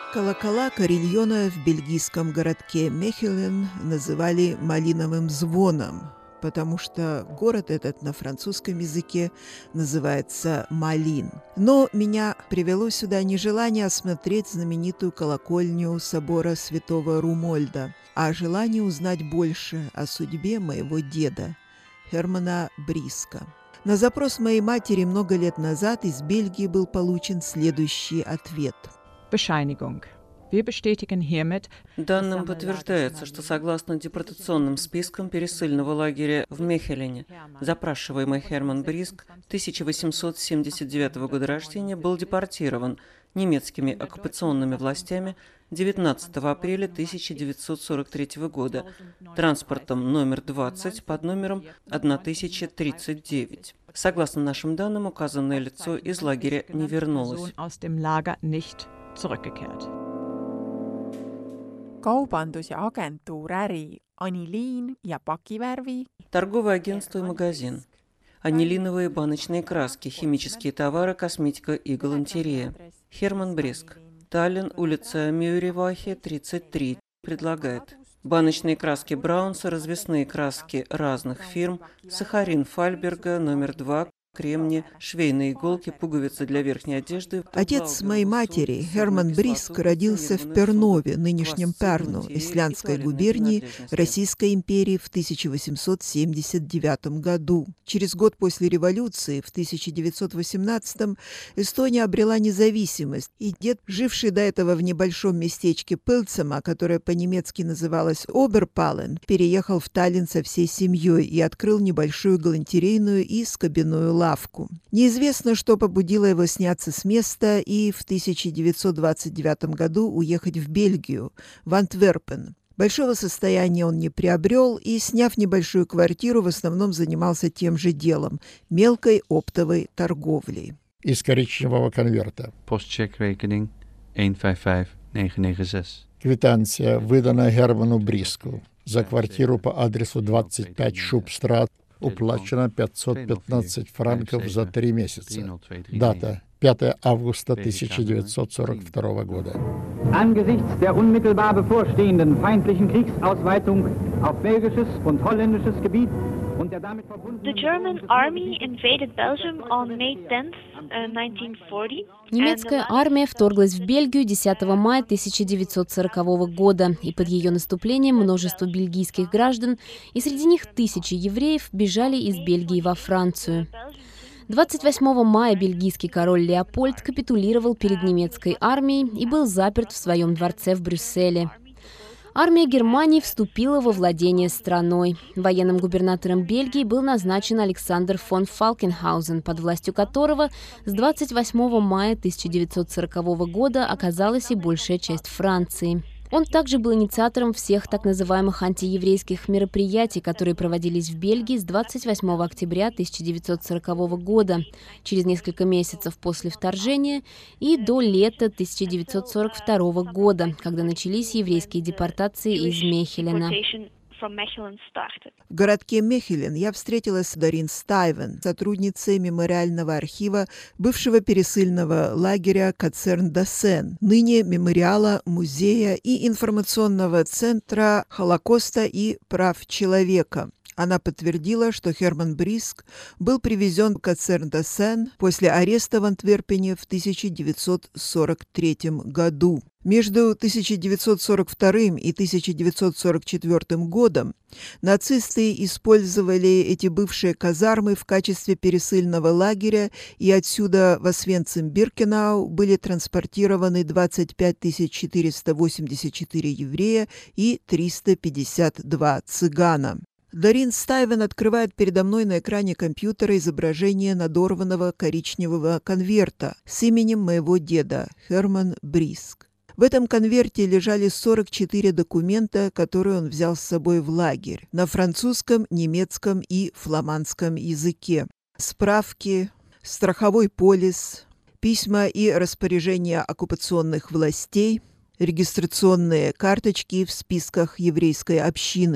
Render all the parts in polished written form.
Колокола карельона в бельгийском городке Мехелен называли «малиновым звоном», потому что город этот на французском языке называется Малин. Но меня привело сюда не желание осмотреть знаменитую колокольню собора святого Румольда, а желание узнать больше о судьбе моего деда, Хермана Бриска. На запрос моей матери много лет назад из Бельгии был получен следующий ответ. Bescheinigung. Wir bestätigen hiermit, Данным подтверждается, что согласно депортационным спискам пересыльного лагеря в Мехелене, запрашиваемый Херман Бриск 1879 года рождения был депортирован немецкими оккупационными властями 19 апреля 1943 года транспортом номер 20 под номером 1039. Согласно нашим данным, указанное лицо из лагеря не вернулось. Kaubandus- ja agentuuräri Aniliin ja Pakivärvi. Торговое агентство и магазин. Анилиновые баночные краски, химические товары, косметика и галантерея. Херман Бриск. Таллин, улица Мюрревахе, 33. Предлагает. Баночные краски Браунса, развесные краски разных фирм, сахарин Фальберга, номер 2, кремни, швейные иголки, пуговицы для верхней одежды. Отец моей матери, Херман Бриск, родился в Пернове, нынешнем Перну, Исландской губернии Российской империи в 1879 году. Через год после революции, в 1918, Эстония обрела независимость, и дед, живший до этого в небольшом местечке Пылцема, которое по-немецки называлось Оберпален, переехал в Таллин со всей семьей и открыл небольшую галантерейную и скобяную лавку. Неизвестно, что побудило его сняться с места и в 1929 году уехать в Бельгию, в Антверпен. Большого состояния он не приобрел и, сняв небольшую квартиру, в основном занимался тем же делом – мелкой оптовой торговлей. Из коричневого конверта. Postcheckrekening 155996. Квитанция, выдана Герману Бриску за квартиру по адресу 25 Шубстрат, уплачено 515 франков за 3 месяца. Дата 5 августа 1942 года. Angesichts der unmittelbar bevorstehenden feindlichen Kriegsausweitung auf belgisches und holländisches Gebiet und der damit verbundenen... The German army invaded Belgium on May 10th, 1940. Немецкая армия вторглась в Бельгию 10 мая 1940 года, и под ее наступлением множество бельгийских граждан, и среди них тысячи евреев, бежали из Бельгии во Францию. 28 мая бельгийский король Леопольд капитулировал перед немецкой армией и был заперт в своем дворце в Брюсселе. Армия Германии вступила во владение страной. Военным губернатором Бельгии был назначен Александр фон Фалкенхаузен, под властью которого с 28 мая 1940 года оказалась и большая часть Франции. Он также был инициатором всех так называемых антиеврейских мероприятий, которые проводились в Бельгии с 28 октября 1940 года, через несколько месяцев после вторжения, и до лета 1942 года, когда начались еврейские депортации из Мехелена. В городке Мехелен я встретилась с Дорин Стайвен, сотрудницей мемориального архива бывшего пересыльного лагеря Кацерн-Дасен, ныне мемориала, музея и информационного центра Холокоста и прав человека. Она подтвердила, что Херман Бриск был привезен в Кацерн-Дасен после ареста в Антверпене в 1943 году. Между 1942 и 1944 годом нацисты использовали эти бывшие казармы в качестве пересыльного лагеря, и отсюда в Освенцим-Биркенау были транспортированы 25 484 еврея и 352 цыгана. Дорин Стайвен открывает передо мной на экране компьютера изображение надорванного коричневого конверта с именем моего деда, Херман Бриск. В этом конверте лежали 44 документа, которые он взял с собой в лагерь на французском, немецком и фламандском языке. Справки, страховой полис, письма и распоряжения оккупационных властей, регистрационные карточки в списках еврейской общины.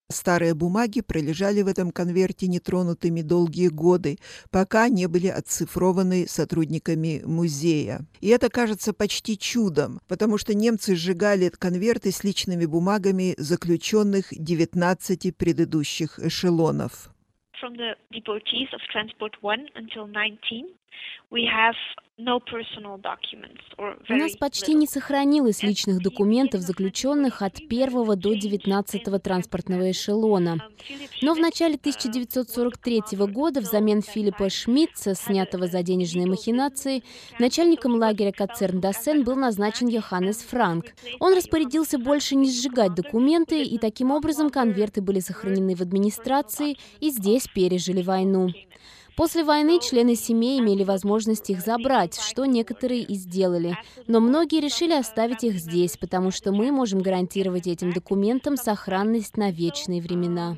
Старые бумаги пролежали в этом конверте нетронутыми долгие годы, пока не были отцифрованы сотрудниками музея. И это кажется почти чудом, потому что немцы сжигали конверты с личными бумагами заключенных 19 предыдущих эшелонов. From the deportees of Transport 1 until 19, we have no personal documents or У нас почти не сохранилось личных документов заключенных от 1 до 19 транспортного эшелона. Но в начале 1943 года взамен Филиппа Шмидца, снятого за денежные махинации, начальником лагеря Кацерн-Дасен был назначен Йоханнес Франк. Он распорядился больше не сжигать документы, и таким образом конверты были сохранены в администрации и здесь пережили войну. После войны члены семей имели возможность их забрать, что некоторые и сделали. Но многие решили оставить их здесь, потому что мы можем гарантировать этим документам сохранность на вечные времена.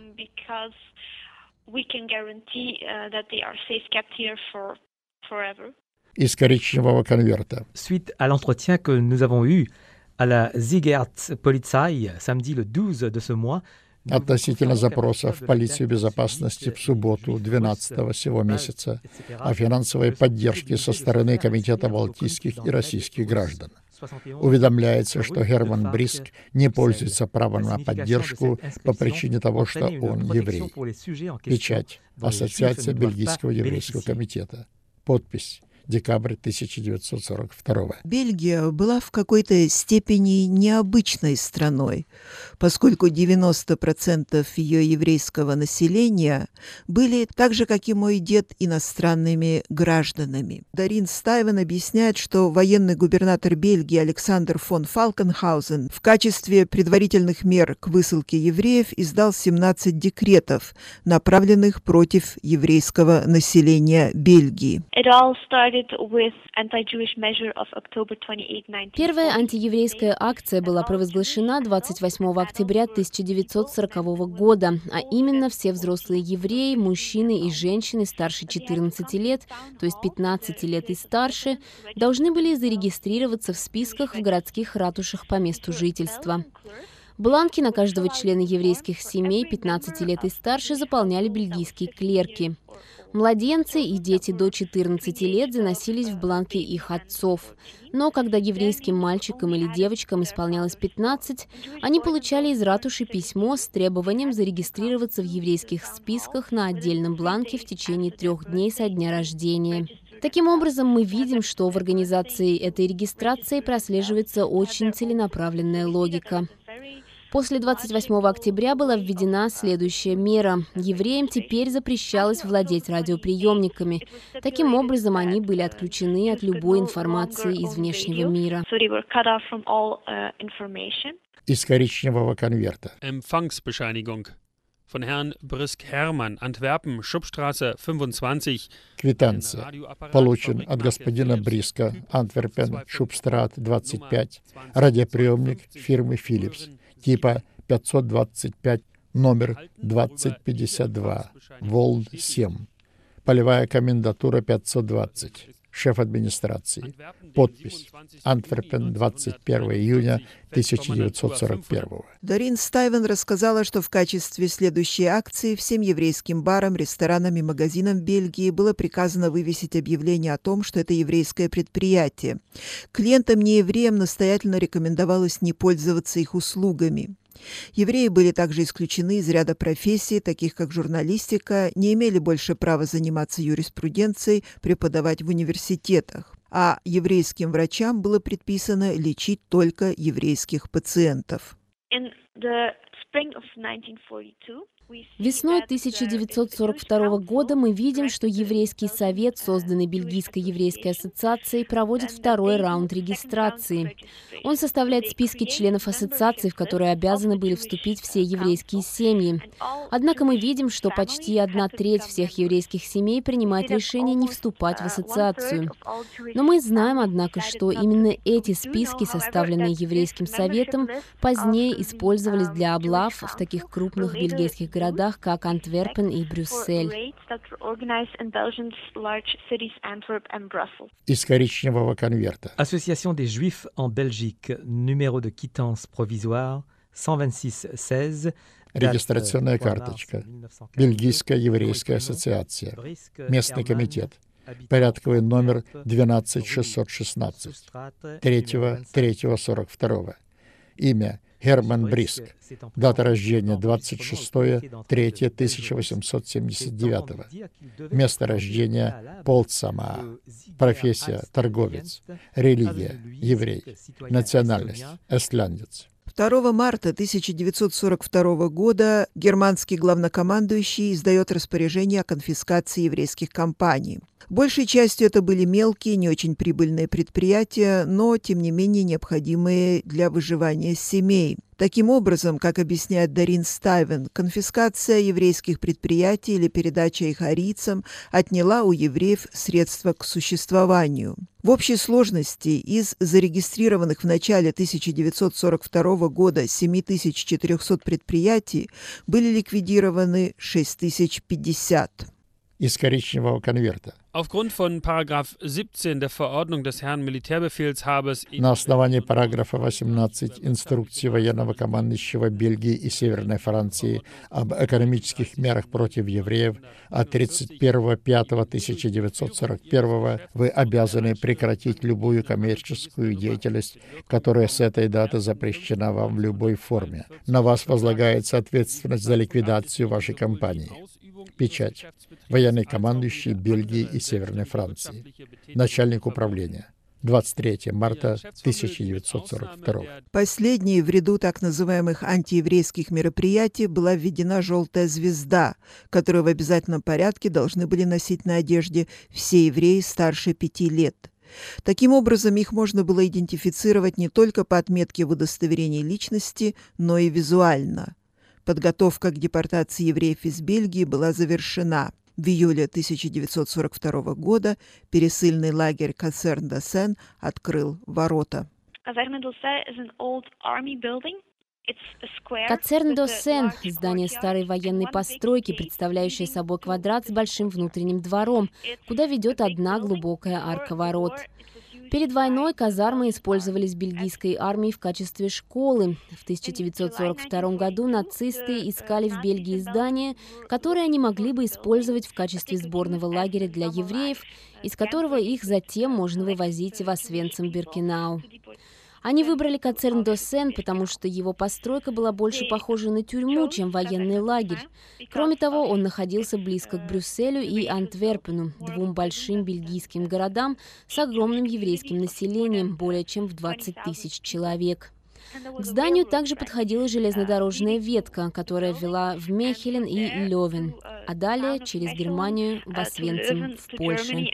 Из коричневого конверта. Suite à l'entretien que nous avons eu à la Sicherheitspolizei samedi le 12 de ce mois, Относительно запросов в полицию безопасности в субботу 12 сего месяца о финансовой поддержке со стороны Комитета балтийских и российских граждан. Уведомляется, что Герман Бриск не пользуется правом на поддержку по причине того, что он еврей. Печать. Ассоциация Бельгийского еврейского комитета. Подпись. Декабрь 1942. Бельгия была в какой-то степени необычной страной, поскольку 90% ее еврейского населения были, так же, как и мой дед, иностранными гражданами. Дарин Стайвен объясняет, что военный губернатор Бельгии Александр фон Фалкенхаузен в качестве предварительных мер к высылке евреев издал 17 декретов, направленных против еврейского населения Бельгии. Первая антиеврейская акция была провозглашена 28 октября 1940 года, а именно все взрослые евреи, мужчины и женщины старше 14 лет, то есть 15 лет и старше, должны были зарегистрироваться в списках в городских ратушах по месту жительства. Бланки на каждого члена еврейских семей 15 лет и старше заполняли бельгийские клерки. Младенцы и дети до 14 лет заносились в бланки их отцов. Но когда еврейским мальчикам или девочкам исполнялось 15, они получали из ратуши письмо с требованием зарегистрироваться в еврейских списках на отдельном бланке в течение 3 дней со дня рождения. Таким образом, мы видим, что в организации этой регистрации прослеживается очень целенаправленная логика. После 28 октября была введена следующая мера. Евреям теперь запрещалось владеть радиоприемниками. Таким образом, они были отключены от любой информации из внешнего мира. Из коричневого конверта. Empfangsbescheinigung von Herrn Brisk Hermann, Antwerpen, Schubstraße 25. Квитанция. Получен от господина Бриска, Антверпен, Шубстрат 25. Радиоприемник фирмы Philips. Типа 525, номер 2052, Волн 7. Полевая комендатура 520. Шеф администрации. Подпись. Антверпен, 21 июня 1941. Дарин Стайвен рассказала, что в качестве следующей акции всем еврейским барам, ресторанам и магазинам Бельгии было приказано вывесить объявление о том, что это еврейское предприятие. Клиентам-неевреям настоятельно рекомендовалось не пользоваться их услугами. Евреи были также исключены из ряда профессий, таких как журналистика, не имели больше права заниматься юриспруденцией, преподавать в университетах. А еврейским врачам было предписано лечить только еврейских пациентов. Весной 1942 года мы видим, что Еврейский совет, созданный Бельгийской еврейской ассоциацией, проводит второй раунд регистрации. Он составляет списки членов ассоциации, в которые обязаны были вступить все еврейские семьи. Однако мы видим, что почти 1/3 всех еврейских семей принимает решение не вступать в ассоциацию. Но мы знаем, однако, что именно эти списки, составленные Еврейским советом, позднее использовались для облав в таких крупных бельгийских городах, как Антверпен и Брюссель. Из коричневого конверта. Association des Juifs en Belgique, numéro de quittance provisoire 126-16. Регистрационная карточка. Бельгийская еврейская ассоциация. Местный комитет. Порядковый номер 12616. 3.3.42. Имя Герман Бриск. Дата рождения 26.3.1879. Место рождения Полтсама. Профессия торговец. Религия еврей. Национальность эстляндец. 2 марта 1942 года германский главнокомандующий издает распоряжение о конфискации еврейских компаний. Большей частью это были мелкие, не очень прибыльные предприятия, но, тем не менее, необходимые для выживания семей. Таким образом, как объясняет Дарин Стайвен, конфискация еврейских предприятий или передача их арийцам отняла у евреев средства к существованию. В общей сложности из зарегистрированных в начале 1942 года 7400 предприятий были ликвидированы 6050. Из коричневого конверта. Aufgrund von Paragraph 17 der Verordnung des Herrn Militärbefehlshabers На основании параграфа 18 инструкции военного командующего Бельгии и Северной Франции об экономических мерах против евреев от 31.05.1941 вы обязаны прекратить любую коммерческую деятельность, которая с этой даты запрещена вам в любой форме. На вас возлагается ответственность за ликвидацию вашей компании. Печать. Военный командующий Бельгии и Северной Франции. Начальник управления. 23 марта 1942. Последней в ряду так называемых антиеврейских мероприятий была введена желтая звезда, которую в обязательном порядке должны были носить на одежде все евреи старше 5 лет. Таким образом, их можно было идентифицировать не только по отметке в удостоверении личности, но и визуально. Подготовка к депортации евреев из Бельгии была завершена. В июле 1942 года пересыльный лагерь Казерн-Дасен открыл ворота. Казерн-Дасен – здание старой военной постройки, представляющее собой квадрат с большим внутренним двором, куда ведет одна глубокая арка ворот. Перед войной казармы использовались бельгийской армией в качестве школы. В 1942 году нацисты искали в Бельгии здание, которое они могли бы использовать в качестве сборного лагеря для евреев, из которого их затем можно вывозить в Освенцим-Биркенау. Они выбрали Казерн-Дасен, потому что его постройка была больше похожа на тюрьму, чем военный лагерь. Кроме того, он находился близко к Брюсселю и Антверпену, двум большим бельгийским городам с огромным еврейским населением, более чем в 20 тысяч человек. К зданию также подходила железнодорожная ветка, которая вела в Мехелен и Лёвен, а далее через Германию в Освенцим в Польше.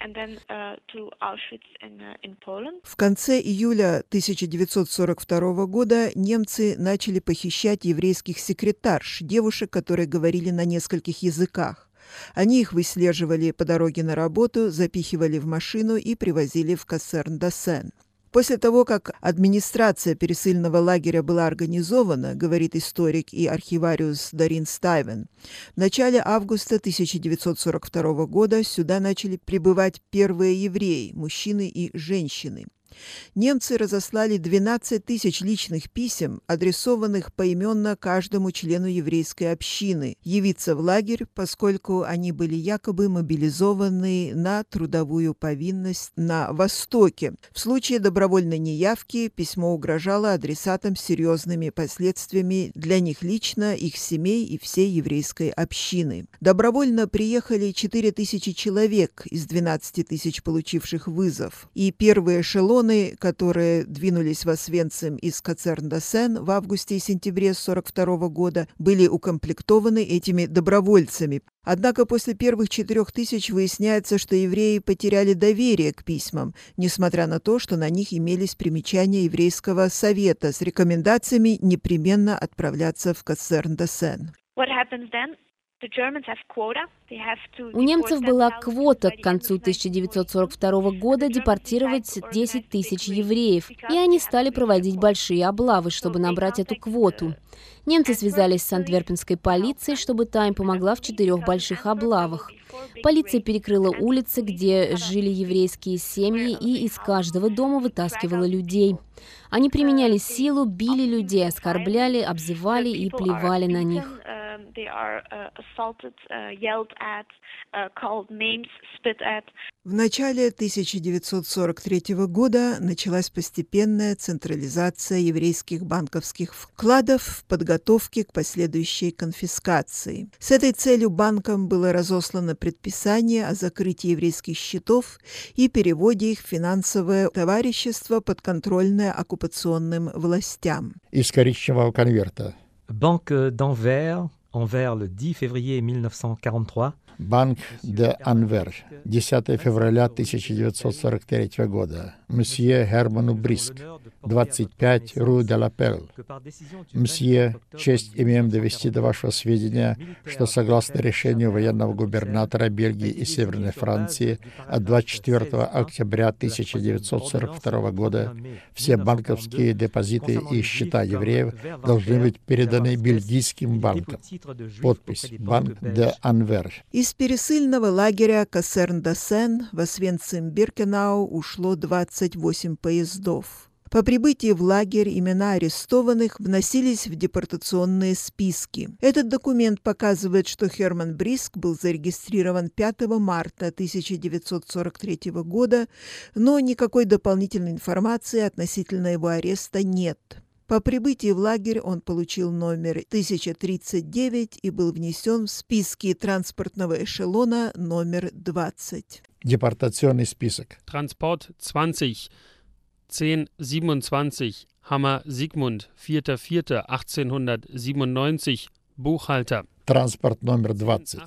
В конце июля 1942 года немцы начали похищать еврейских секретарш, девушек, которые говорили на нескольких языках. Они их выслеживали по дороге на работу, запихивали в машину и привозили в Казерн-Дасен. После того, как администрация пересыльного лагеря была организована, говорит историк и архивариус Дарин Стайвен, в начале августа 1942 года сюда начали прибывать первые евреи, мужчины и женщины. Немцы разослали 12 тысяч личных писем, адресованных поименно каждому члену еврейской общины, явиться в лагерь, поскольку они были якобы мобилизованы на трудовую повинность на Востоке. В случае добровольной неявки письмо угрожало адресатам серьезными последствиями для них лично, их семей и всей еврейской общины. Добровольно приехали 4 тысячи человек из 12 тысяч получивших вызов, и первые эшелоны, которые двинулись в Освенцим из Казерн-Дасен в августе и сентябре 1942 года, были укомплектованы этими добровольцами. Однако после первых 4 тысяч выясняется, что евреи потеряли доверие к письмам, несмотря на то, что на них имелись примечания еврейского совета с рекомендациями непременно отправляться в Казерн-Дасен. У немцев была квота к концу 1942 года депортировать 10 тысяч евреев, и они стали проводить большие облавы, чтобы набрать эту квоту. Немцы связались с антверпенской полицией, чтобы та им помогла в 4 больших облавах. Полиция перекрыла улицы, где жили еврейские семьи, и из каждого дома вытаскивала людей. Они применяли силу, били людей, оскорбляли, обзывали и плевали на них. В начале 1943 года началась постепенная централизация еврейских банковских вкладов в подготовке к последующей конфискации. С этой целью банкам было разослано предписание о закрытии еврейских счетов и переводе их в финансовое товарищество, подконтрольное оккупационным властям. Из коричневого конверта. Banque d'Anvers, Anvers, le 10 février 1943. Банк де Анвер, 10 февраля 1943 года. Мсье Герману Бриск, 25 Ру де ла Перль. Мсье, честь имеем довести до вашего сведения, что согласно решению военного губернатора Бельгии и Северной Франции от 24 октября 1942 года все банковские депозиты и счета евреев должны быть переданы бельгийским банкам. Подпись «Банк де Анвер». Из пересыльного лагеря Казерн-Дасен в Освенцим-Биркенау ушло 28 поездов. По прибытии в лагерь имена арестованных вносились в депортационные списки. Этот документ показывает, что Херман Бриск был зарегистрирован 5 марта 1943 года, но никакой дополнительной информации относительно его ареста нет. По прибытии в лагерь он получил номер 1039 и был внесен в списки транспортного эшелона номер 20. Депортационный список. Transport 20, 1027, Hammer Sigmund, 4.4.1897, Buchhalter. Транспорт номер 20,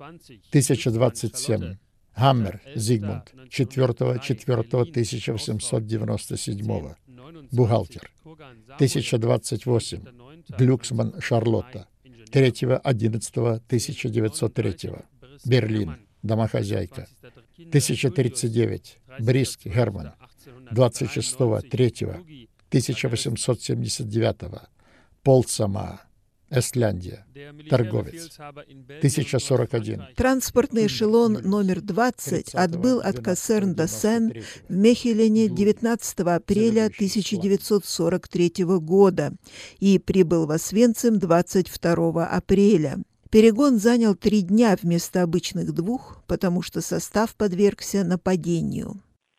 1027, Hammer Sigmund, 4.4.1897, бухгалтер. 1028, Глюксман Шарлотта, 3.11.1903, Берлин, домохозяйка. 1039, Бриск Герман, 26.03.1879, Полцама, Эстляндия, торговец. 1041. Транспортный эшелон номер 20 отбыл от Казерн-Дасен в Мехелене 19 апреля 1943 года и прибыл в Освенцим 22 апреля. Перегон занял 3 дня вместо обычных 2, потому что состав подвергся нападению.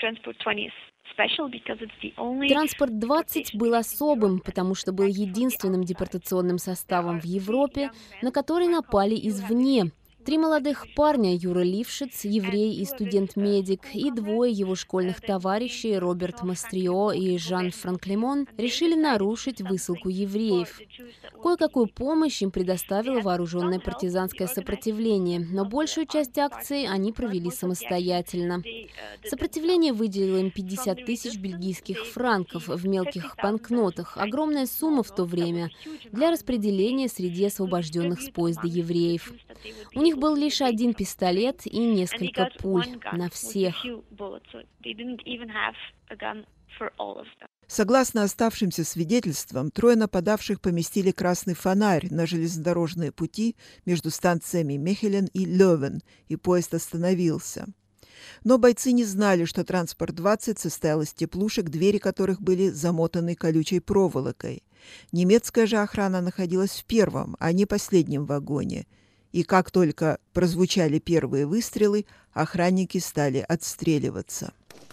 Транспорт 20 был особым, потому что был единственным депортационным составом в Европе, на который напали извне. 3 молодых парня, Юра Лившиц, еврей и студент-медик, и 2 его школьных товарищей, Роберт Мастрио и Жан-Франк Лемон, решили нарушить высылку евреев. Кое-какую помощь им предоставило вооруженное партизанское сопротивление, но большую часть акций они провели самостоятельно. Сопротивление выделило им 50 тысяч бельгийских франков в мелких банкнотах, огромная сумма в то время, для распределения среди освобожденных с поезда евреев. У них был лишь 1 пистолет и несколько пуль на всех. Согласно оставшимся свидетельствам, 3 нападавших поместили красный фонарь на железнодорожные пути между станциями Мехелен и Лёвен, и поезд остановился. Но бойцы не знали, что транспорт 20 состоял из теплушек, двери которых были замотаны колючей проволокой. Немецкая же охрана находилась в первом, а не последнем вагоне. И как только прозвучали первые выстрелы, охранники стали отстреливаться.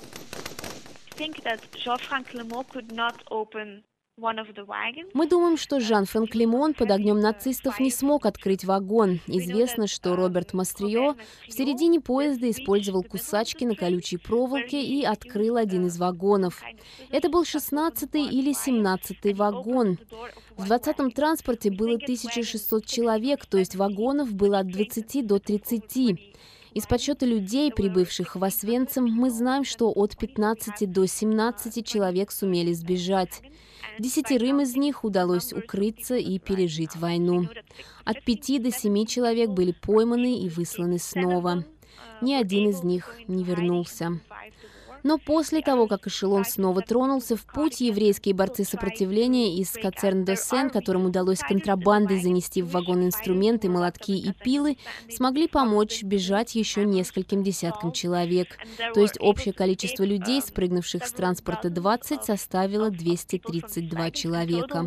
Мы думаем, что Жан-Франк Лемон под огнем нацистов не смог открыть вагон. Известно, что Роберт Мастрио в середине поезда использовал кусачки на колючей проволоке и открыл один из вагонов. Это был 16-й или 17-й вагон. В 20-м транспорте было 1600 человек, то есть вагонов было от 20 до 30. Из подсчета людей, прибывших в Освенцим, мы знаем, что от 15 до 17 человек сумели сбежать. 10 из них удалось укрыться и пережить войну. От 5 до 7 человек были пойманы и высланы снова. Ни один из них не вернулся. Но после того, как эшелон снова тронулся в путь, еврейские борцы сопротивления из Кацерн-де-Сен, которым удалось контрабандой занести в вагон инструменты, молотки и пилы, смогли помочь бежать еще нескольким десяткам человек. То есть общее количество людей, спрыгнувших с транспорта 20, составило 232 человека.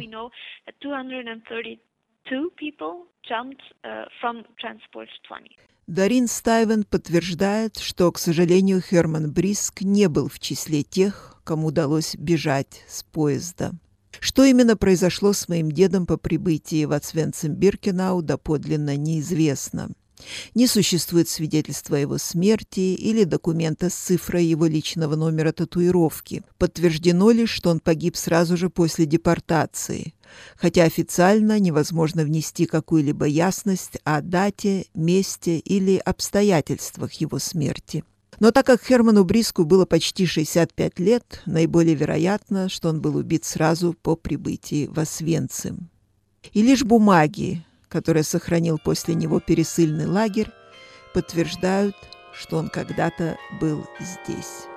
Дарин Стайвен подтверждает, что, к сожалению, Херман Бриск не был в числе тех, кому удалось бежать с поезда. Что именно произошло с моим дедом по прибытии в Освенцим-Биркенау, доподлинно неизвестно. Не существует свидетельства о его смерти или документа с цифрой его личного номера татуировки. Подтверждено лишь, что он погиб сразу же после депортации, хотя официально невозможно внести какую-либо ясность о дате, месте или обстоятельствах его смерти. Но так как Херману Бриску было почти 65 лет, наиболее вероятно, что он был убит сразу по прибытии в Освенцим. И лишь бумаги, которые сохранил после него пересыльный лагерь, подтверждают, что он когда-то был здесь.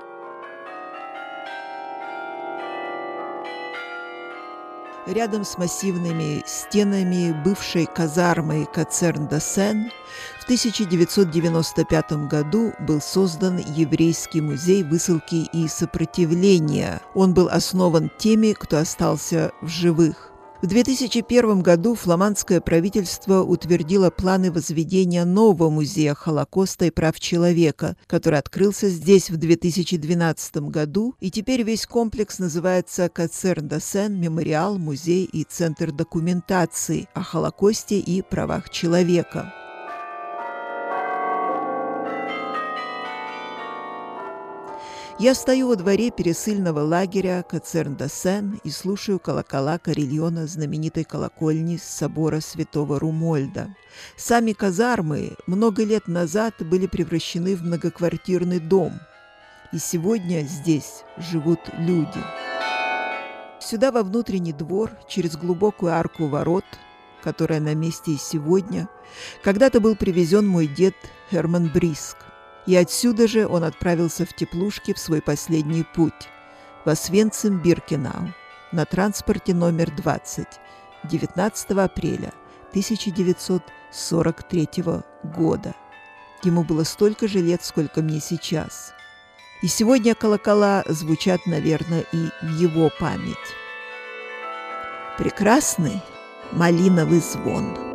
Рядом с массивными стенами бывшей казармы Кацерн-де-Сен в 1995 году был создан Еврейский музей высылки и сопротивления. Он был основан теми, кто остался в живых. В 2001 году фламандское правительство утвердило планы возведения нового музея Холокоста и прав человека, который открылся здесь в 2012 году, и теперь весь комплекс называется Кацерн-де-Сен мемориал, музей и центр документации о Холокосте и правах человека. Я стою во дворе пересыльного лагеря Кацерн-де-Сен и слушаю колокола карильона знаменитой колокольни с собора святого Румольда. Сами казармы много лет назад были превращены в многоквартирный дом, и сегодня здесь живут люди. Сюда, во внутренний двор, через глубокую арку ворот, которая на месте и сегодня, когда-то был привезен мой дед Херман Бриск. И отсюда же он отправился в теплушки в свой последний путь, в Освенцим-Биркенау, на транспорте номер 20, 19 апреля 1943 года. Ему было столько же лет, сколько мне сейчас. И сегодня колокола звучат, наверное, и в его память. Прекрасный малиновый звон.